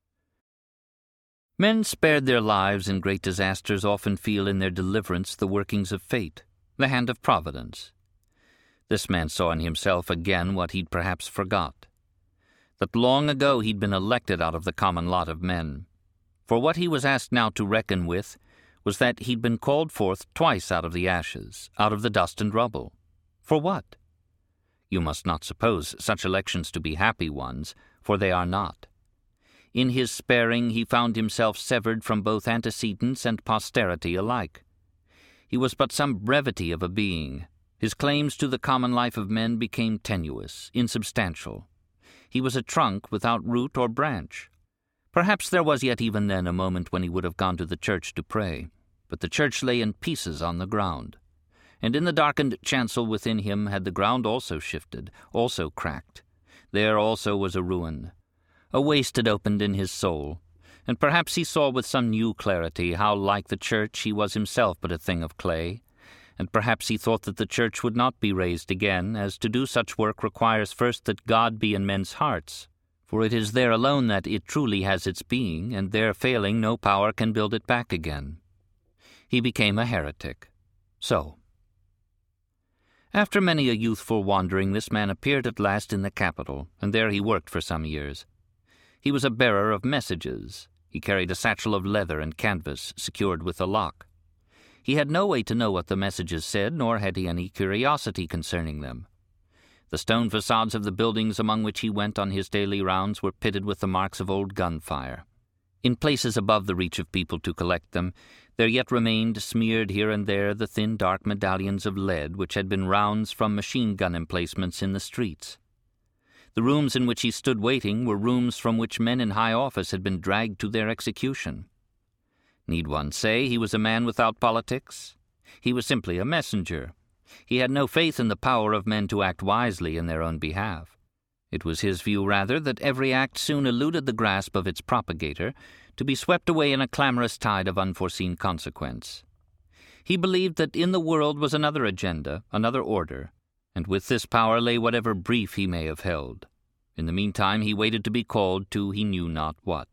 Men spared their lives in great disasters often feel in their deliverance the workings of fate, the hand of Providence. This man saw in himself again what he'd perhaps forgot, that long ago he'd been elected out of the common lot of men. For what he was asked now to reckon with was that he'd been called forth twice out of the ashes, out of the dust and rubble. For what? You must not suppose such elections to be happy ones, for they are not. In his sparing he found himself severed from both antecedents and posterity alike. He was but some brevity of a being. His claims to the common life of men became tenuous, insubstantial. He was a trunk without root or branch. Perhaps there was yet even then a moment when he would have gone to the church to pray, but the church lay in pieces on the ground. And in the darkened chancel within him had the ground also shifted, also cracked. There also was a ruin. A waste had opened in his soul, and perhaps he saw with some new clarity how, like the church, he was himself but a thing of clay, and perhaps he thought that the church would not be raised again, as to do such work requires first that God be in men's hearts, for it is there alone that it truly has its being, and there failing no power can build it back again. He became a heretic. So. After many a youthful wandering, this man appeared at last in the capital, and there he worked for some years. He was a bearer of messages. He carried a satchel of leather and canvas, secured with a lock. He had no way to know what the messages said, nor had he any curiosity concerning them. The stone facades of the buildings among which he went on his daily rounds were pitted with the marks of old gunfire. In places above the reach of people to collect them, there yet remained, smeared here and there, the thin dark medallions of lead which had been rounds from machine-gun emplacements in the streets. The rooms in which he stood waiting were rooms from which men in high office had been dragged to their execution. Need one say he was a man without politics? He was simply a messenger. He had no faith in the power of men to act wisely in their own behalf. It was his view, rather, that every act soon eluded the grasp of its propagator, to be swept away in a clamorous tide of unforeseen consequence. He believed that in the world was another agenda, another order, and with this power lay whatever brief he may have held. In the meantime he waited to be called to he knew not what.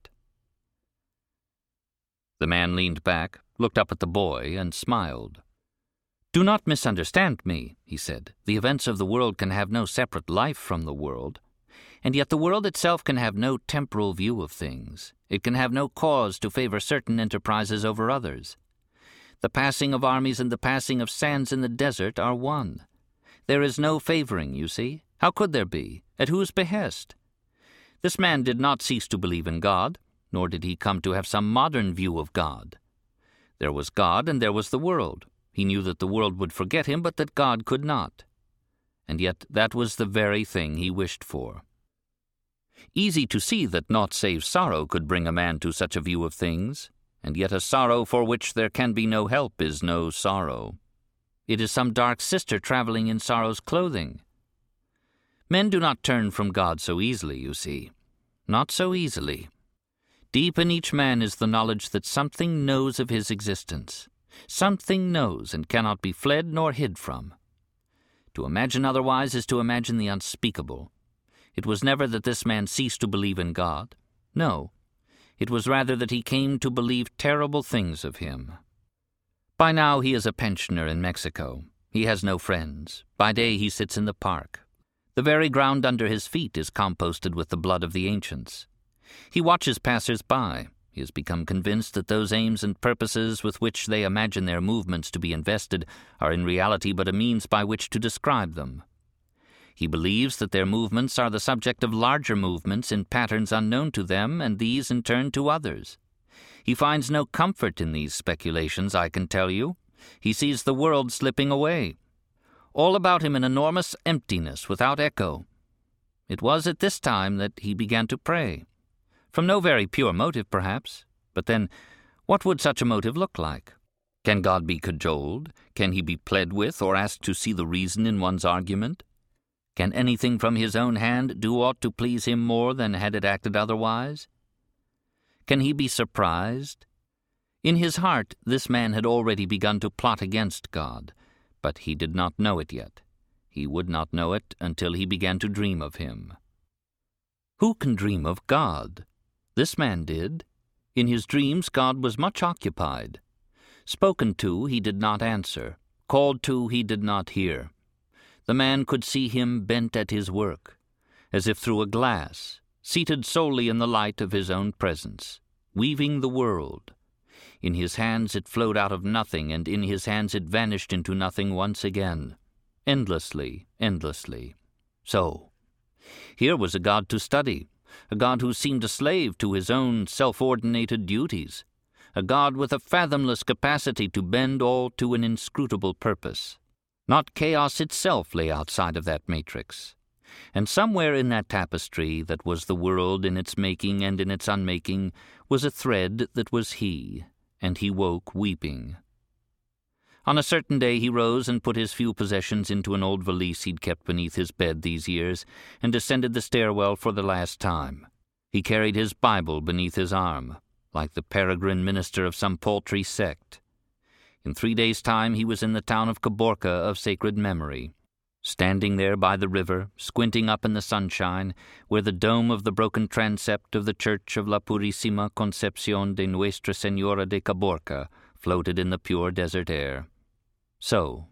The man leaned back, looked up at the boy, and smiled. "Do not misunderstand me," he said. "The events of the world can have no separate life from the world. And yet the world itself can have no temporal view of things. It can have no cause to favor certain enterprises over others. The passing of armies and the passing of sands in the desert are one. There is no favoring, you see. How could there be? At whose behest? This man did not cease to believe in God, nor did he come to have some modern view of God. There was God and there was the world. He knew that the world would forget him, but that God could not. And yet that was the very thing he wished for. Easy to see that naught save sorrow could bring a man to such a view of things, and yet a sorrow for which there can be no help is no sorrow. It is some dark sister traveling in sorrow's clothing. Men do not turn from God so easily, you see. Not so easily. Deep in each man is the knowledge that something knows of his existence. Something knows and cannot be fled nor hid from. To imagine otherwise is to imagine the unspeakable. It was never that this man ceased to believe in God. No, it was rather that he came to believe terrible things of him. By now he is a pensioner in Mexico. He has no friends. By day he sits in the park. The very ground under his feet is composted with the blood of the ancients. He watches passers-by. He has become convinced that those aims and purposes with which they imagine their movements to be invested are in reality but a means by which to describe them. He believes that their movements are the subject of larger movements in patterns unknown to them, and these in turn to others. He finds no comfort in these speculations, I can tell you. He sees the world slipping away. All about him an enormous emptiness without echo, It was at this time that he began to pray. From no very pure motive, perhaps, but then, what would such a motive look like? Can God be cajoled? Can he be pled with or asked to see the reason in one's argument? Can anything from his own hand do aught to please him more than had it acted otherwise? Can he be surprised? In his heart this man had already begun to plot against God, but he did not know it yet. He would not know it until he began to dream of him. Who can dream of God? This man did. In his dreams God was much occupied. Spoken to, he did not answer. Called to, he did not hear. The man could see him bent at his work, as if through a glass, seated solely in the light of his own presence, weaving the world. In his hands it flowed out of nothing, and in his hands it vanished into nothing once again, endlessly, endlessly. So, here was a God to study, a God who seemed a slave to his own self-ordinated duties, a God with a fathomless capacity to bend all to an inscrutable purpose. Not chaos itself lay outside of that matrix. And somewhere in that tapestry that was the world in its making and in its unmaking was a thread that was he, and he woke weeping. On a certain day he rose and put his few possessions into an old valise he'd kept beneath his bed these years, and descended the stairwell for the last time. He carried his Bible beneath his arm, like the peregrine minister of some paltry sect. In three days' time he was in the town of Caborca of sacred memory, standing there by the river, squinting up in the sunshine, where the dome of the broken transept of the church of La Purísima Concepción de Nuestra Señora de Caborca floated in the pure desert air. So.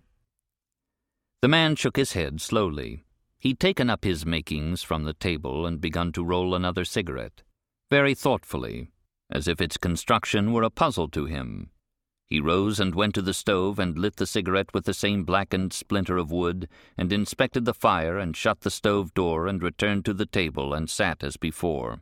The man shook his head slowly. He'd taken up his makings from the table and begun to roll another cigarette, very thoughtfully, as if its construction were a puzzle to him. He rose and went to the stove and lit the cigarette with the same blackened splinter of wood, and inspected the fire and shut the stove door and returned to the table and sat as before.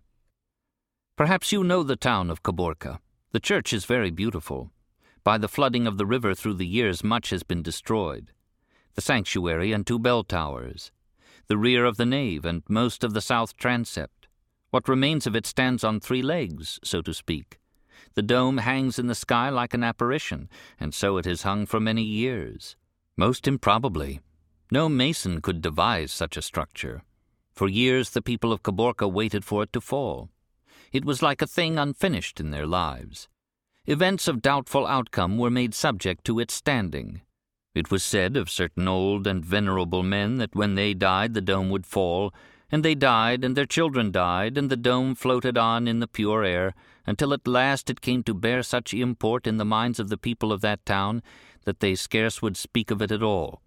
Perhaps you know the town of Caborca. The church is very beautiful. By the flooding of the river through the years much has been destroyed. The sanctuary and two bell towers, the rear of the nave and most of the south transept. What remains of it stands on three legs, so to speak. The dome hangs in the sky like an apparition, and so it has hung for many years. Most improbably. No mason could devise such a structure. For years the people of Caborca waited for it to fall. It was like a thing unfinished in their lives. Events of doubtful outcome were made subject to its standing. It was said of certain old and venerable men that when they died the dome would fall, and they died, and their children died, and the dome floated on in the pure air, until at last it came to bear such import in the minds of the people of that town that they scarce would speak of it at all.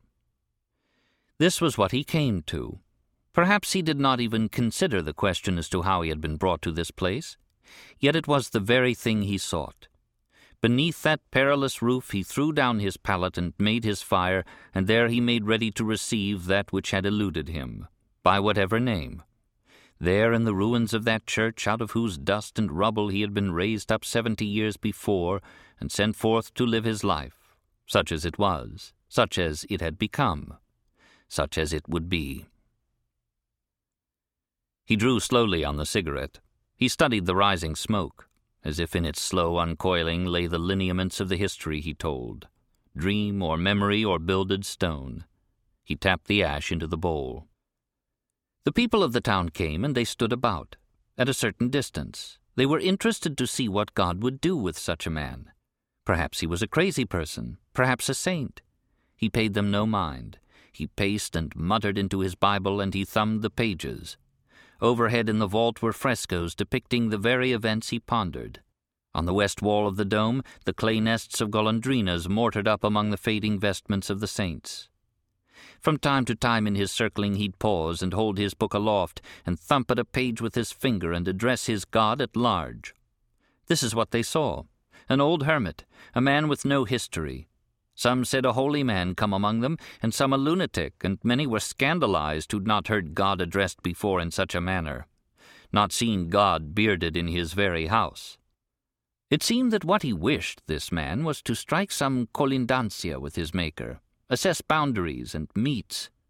This was what he came to. Perhaps he did not even consider the question as to how he had been brought to this place, yet it was the very thing he sought. Beneath that perilous roof he threw down his pallet and made his fire, and there he made ready to receive that which had eluded him, by whatever name. There in the ruins of that church, out of whose dust and rubble he had been raised up seventy years before, and sent forth to live his life, such as it was, such as it had become, such as it would be. He drew slowly on the cigarette. He studied the rising smoke, as if in its slow uncoiling lay the lineaments of the history he told, dream or memory or builded stone. He tapped the ash into the bowl. The people of the town came, and they stood about. At a certain distance, they were interested to see what God would do with such a man. Perhaps he was a crazy person, perhaps a saint. He paid them no mind. He paced and muttered into his Bible, and he thumbed the pages. Overhead in the vault were frescoes depicting the very events he pondered. On the west wall of the dome, the clay nests of golondrinas mortared up among the fading vestments of the saints. From time to time in his circling he'd pause and hold his book aloft and thump at a page with his finger and address his God at large. This is what they saw. An old hermit, a man with no history. Some said a holy man come among them, and some a lunatic, and many were scandalized who'd not heard God addressed before in such a manner, not seen God bearded in his very house. It seemed that what he wished, this man, was to strike some colindancia with his Maker, assess boundaries and metes.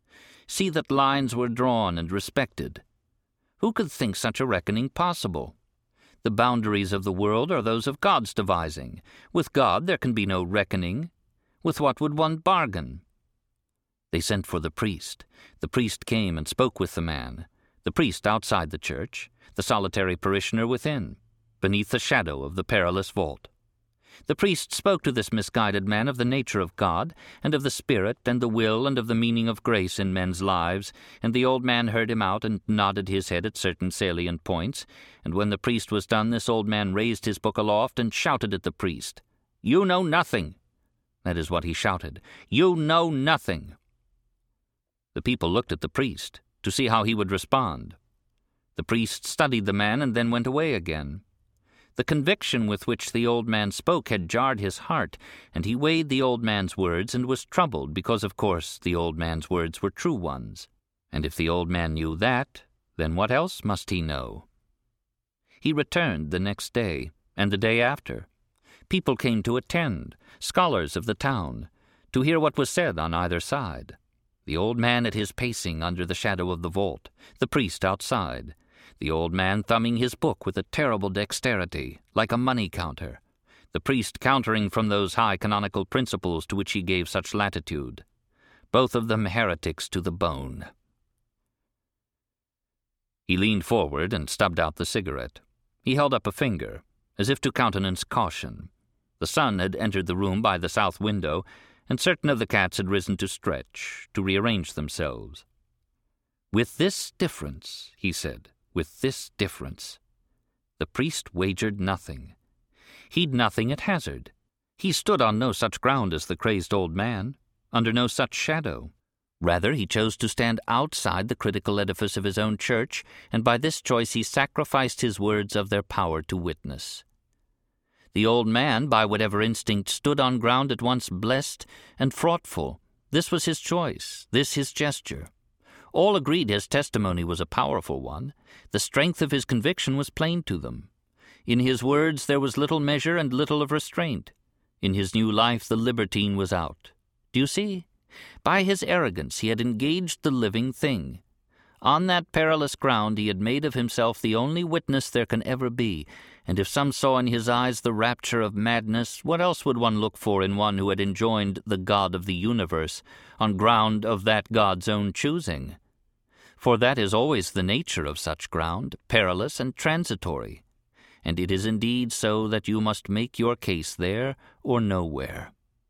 See that lines were drawn and respected. Who could think such a reckoning possible? The boundaries of the world are those of God's devising. With God there can be no reckoning. With what would one bargain? They sent for the priest. The priest came and spoke with the man. The priest outside the church, the solitary parishioner within, beneath the shadow of the perilous vault. The priest spoke to this misguided man of the nature of God, and of the Spirit, and the will, and of the meaning of grace in men's lives, and the old man heard him out and nodded his head at certain salient points, and when the priest was done, this old man raised his book aloft and shouted at the priest, "You know nothing!" That is what he shouted. "You know nothing!" The people looked at the priest to see how he would respond. The priest studied the man and then went away again. The conviction with which the old man spoke had jarred his heart, and he weighed the old man's words and was troubled because, of course, the old man's words were true ones. And if the old man knew that, then what else must he know? He returned the next day, and the day after. People came to attend, scholars of the town, to hear what was said on either side. The old man at his pacing under the shadow of the vault, the priest outside, the old man thumbing his book with a terrible dexterity, like a money counter, the priest countering from those high canonical principles to which he gave such latitude, both of them heretics to the bone. He leaned forward and stubbed out the cigarette. He held up a finger, as if to countenance caution. The sun had entered the room by the south window, and certain of the cats had risen to stretch, to rearrange themselves. "With this difference," he said, "with this difference. The priest wagered nothing. He'd nothing at hazard. He stood on no such ground as the crazed old man, under no such shadow. Rather, he chose to stand outside the critical edifice of his own church, and by this choice he sacrificed his words of their power to witness. The old man, by whatever instinct, stood on ground at once blessed and fraughtful. This was his choice, this his gesture. All agreed his testimony was a powerful one. The strength of his conviction was plain to them. In his words there was little measure and little of restraint. In his new life the libertine was out. Do you see? By his arrogance he had engaged the living thing. On that perilous ground he had made of himself the only witness there can ever be, and if some saw in his eyes the rapture of madness, what else would one look for in one who had enjoined the God of the universe on ground of that God's own choosing? For that is always the nature of such ground, perilous and transitory, and it is indeed so that you must make your case there or nowhere.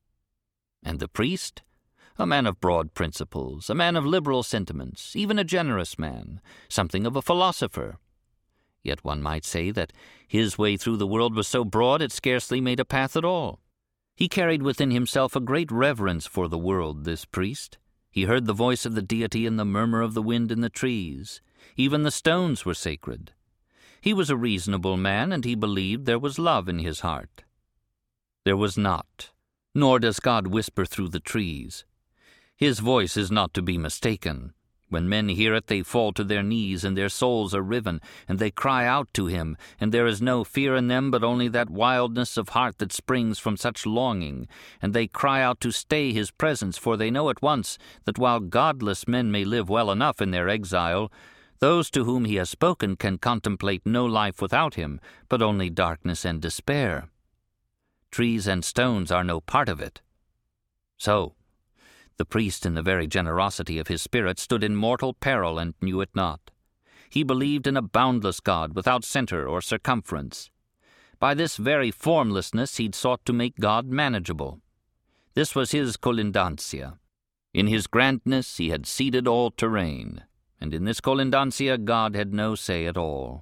And the priest? A man of broad principles, a man of liberal sentiments, even a generous man, something of a philosopher. Yet one might say that his way through the world was so broad it scarcely made a path at all. He carried within himself a great reverence for the world, this priest. He heard the voice of the deity in the murmur of the wind in the trees. Even the stones were sacred. He was a reasonable man, and he believed there was love in his heart. There was not, nor does God whisper through the trees. His voice is not to be mistaken. When men hear it, they fall to their knees, and their souls are riven, and they cry out to him, and there is no fear in them, but only that wildness of heart that springs from such longing, and they cry out to stay his presence, for they know at once that while godless men may live well enough in their exile, those to whom he has spoken can contemplate no life without him, but only darkness and despair. Trees and stones are no part of it. So, the priest, in the very generosity of his spirit, stood in mortal peril and knew it not. He believed in a boundless God without centre or circumference. By this very formlessness he'd sought to make God manageable. This was his colindancia. In his grandness he had ceded all terrain, and in this colindancia God had no say at all.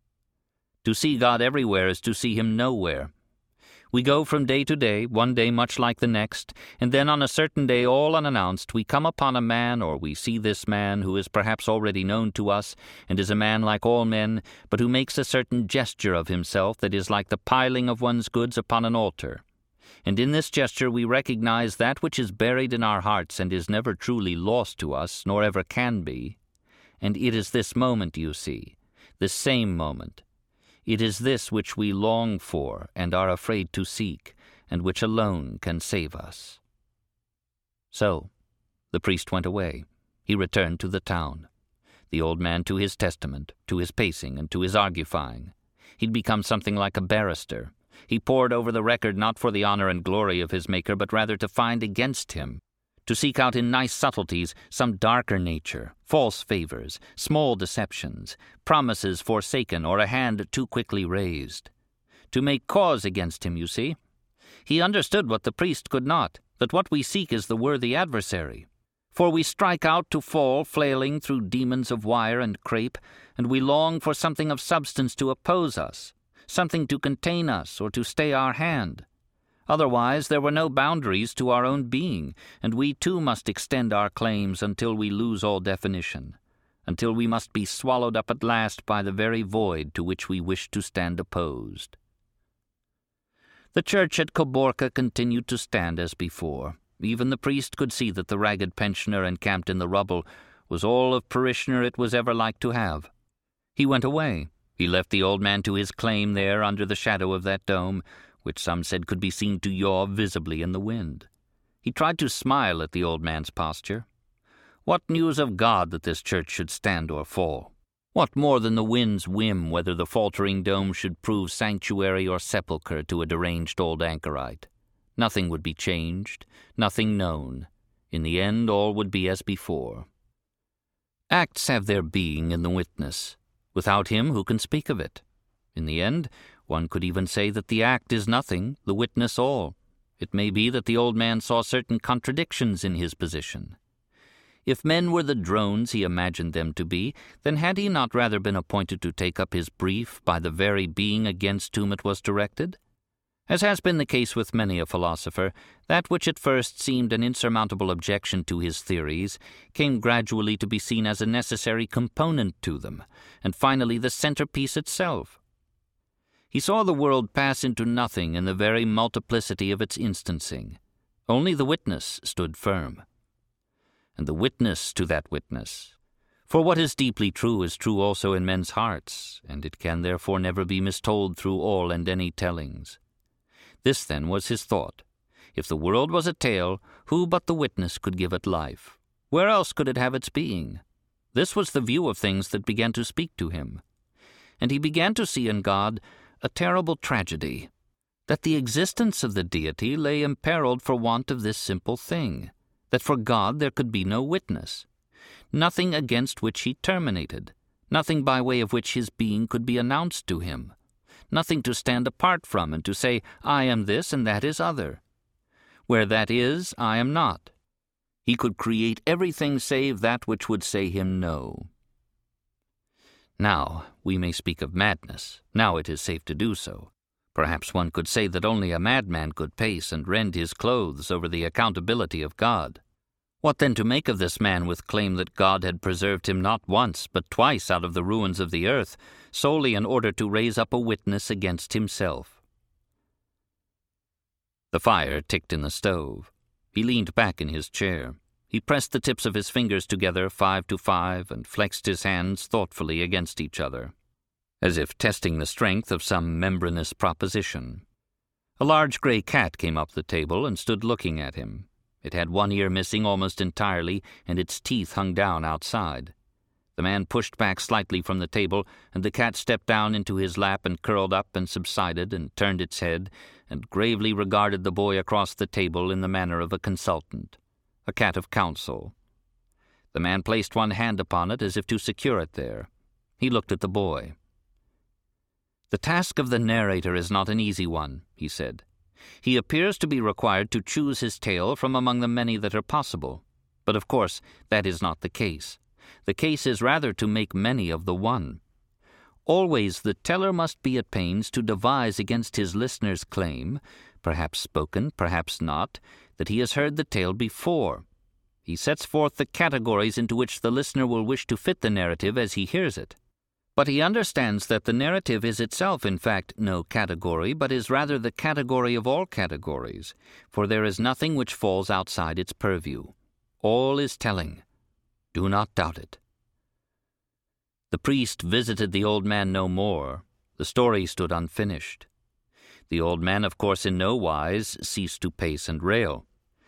To see God everywhere is to see him nowhere. We go from day to day, one day much like the next, and then on a certain day, all unannounced, we come upon a man, or we see this man, who is perhaps already known to us, and is a man like all men, but who makes a certain gesture of himself that is like the piling of one's goods upon an altar. And in this gesture we recognize that which is buried in our hearts and is never truly lost to us, nor ever can be. And it is this moment, you see, this same moment. It is this which we long for and are afraid to seek, and which alone can save us. So, the priest went away. He returned to the town. The old man to his testament, to his pacing, and to his argufying. He'd become something like a barrister. He pored over the record not for the honor and glory of his Maker, but rather to find against him, to seek out in nice subtleties some darker nature, false favors, small deceptions, promises forsaken, or a hand too quickly raised. To make cause against him, you see. He understood what the priest could not, that what we seek is the worthy adversary. For we strike out to fall, flailing through demons of wire and crape, and we long for something of substance to oppose us, something to contain us or to stay our hand. Otherwise there were no boundaries to our own being, and we too must extend our claims until we lose all definition, until we must be swallowed up at last by the very void to which we wish to stand opposed. The church at Koborka continued to stand as before. Even the priest could see that the ragged pensioner encamped in the rubble was all of parishioner it was ever like to have. He went away. He left the old man to his claim there under the shadow of that dome, which some said could be seen to yaw visibly in the wind. He tried to smile at the old man's posture. What news of God that this church should stand or fall? What more than the wind's whim whether the faltering dome should prove sanctuary or sepulchre to a deranged old anchorite? Nothing would be changed, nothing known. In the end all would be as before. Acts have their being in the witness. Without him who can speak of it? In the end, one could even say that the act is nothing, the witness all. It may be that the old man saw certain contradictions in his position. If men were the drones he imagined them to be, then had he not rather been appointed to take up his brief by the very being against whom it was directed? As has been the case with many a philosopher, that which at first seemed an insurmountable objection to his theories came gradually to be seen as a necessary component to them, and finally the centerpiece itself. He saw the world pass into nothing in the very multiplicity of its instancing. Only the witness stood firm. And the witness to that witness. For what is deeply true is true also in men's hearts, and it can therefore never be mistold through all and any tellings. This, then, was his thought. If the world was a tale, who but the witness could give it life? Where else could it have its being? This was the view of things that began to speak to him. And he began to see in God a terrible tragedy, that the existence of the deity lay imperiled for want of this simple thing, that for God there could be no witness, nothing against which he terminated, nothing by way of which his being could be announced to him, nothing to stand apart from and to say, I am this and that is other. Where that is, I am not. He could create everything save that which would say him no. Now we may speak of madness. Now it is safe to do so. Perhaps one could say that only a madman could pace and rend his clothes over the accountability of God. What then to make of this man with claim that God had preserved him not once but twice out of the ruins of the earth, solely in order to raise up a witness against himself? The fire ticked in the stove. He leaned back in his chair. He pressed the tips of his fingers together five to five and flexed his hands thoughtfully against each other, as if testing the strength of some membranous proposition. A large grey cat came up the table and stood looking at him. It had one ear missing almost entirely, and its teeth hung down outside. The man pushed back slightly from the table, and the cat stepped down into his lap and curled up and subsided and turned its head and gravely regarded the boy across the table in the manner of a consultant, a cat of counsel. The man placed one hand upon it as if to secure it there. He looked at the boy. The task of the narrator is not an easy one, he said. He appears to be required to choose his tale from among the many that are possible. But of course that is not the case. The case is rather to make many of the one. Always the teller must be at pains to devise against his listener's claim, perhaps spoken, perhaps not, that he has heard the tale before. He sets forth the categories into which the listener will wish to fit the narrative as he hears it. But he understands that the narrative is itself, in fact, no category, but is rather the category of all categories, for there is nothing which falls outside its purview. All is telling. Do not doubt it. The priest visited the old man no more. The story stood unfinished. The old man, of course, in no wise ceased to pace and rail.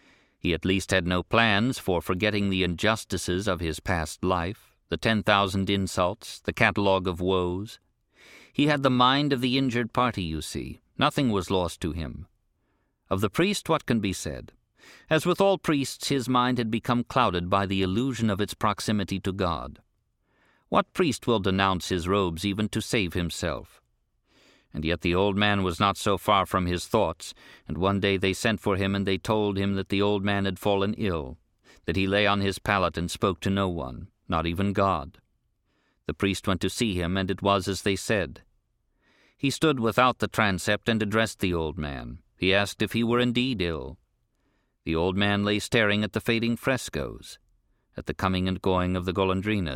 He at least had no plans for forgetting the injustices of his past life, the ten thousand insults, the catalogue of woes. He had the mind of the injured party, you see. Nothing was lost to him. Of the priest, what can be said? As with all priests, his mind had become clouded by the illusion of its proximity to God. What priest will denounce his robes even to save himself? And yet the old man was not so far from his thoughts, and one day they sent for him, and they told him that the old man had fallen ill, that he lay on his pallet and spoke to no one, not even God. The priest went to see him, and it was as they said. He stood without the transept and addressed the old man. He asked if he were indeed ill. The old man lay staring at the fading frescoes, at the coming and going of the golondrinas.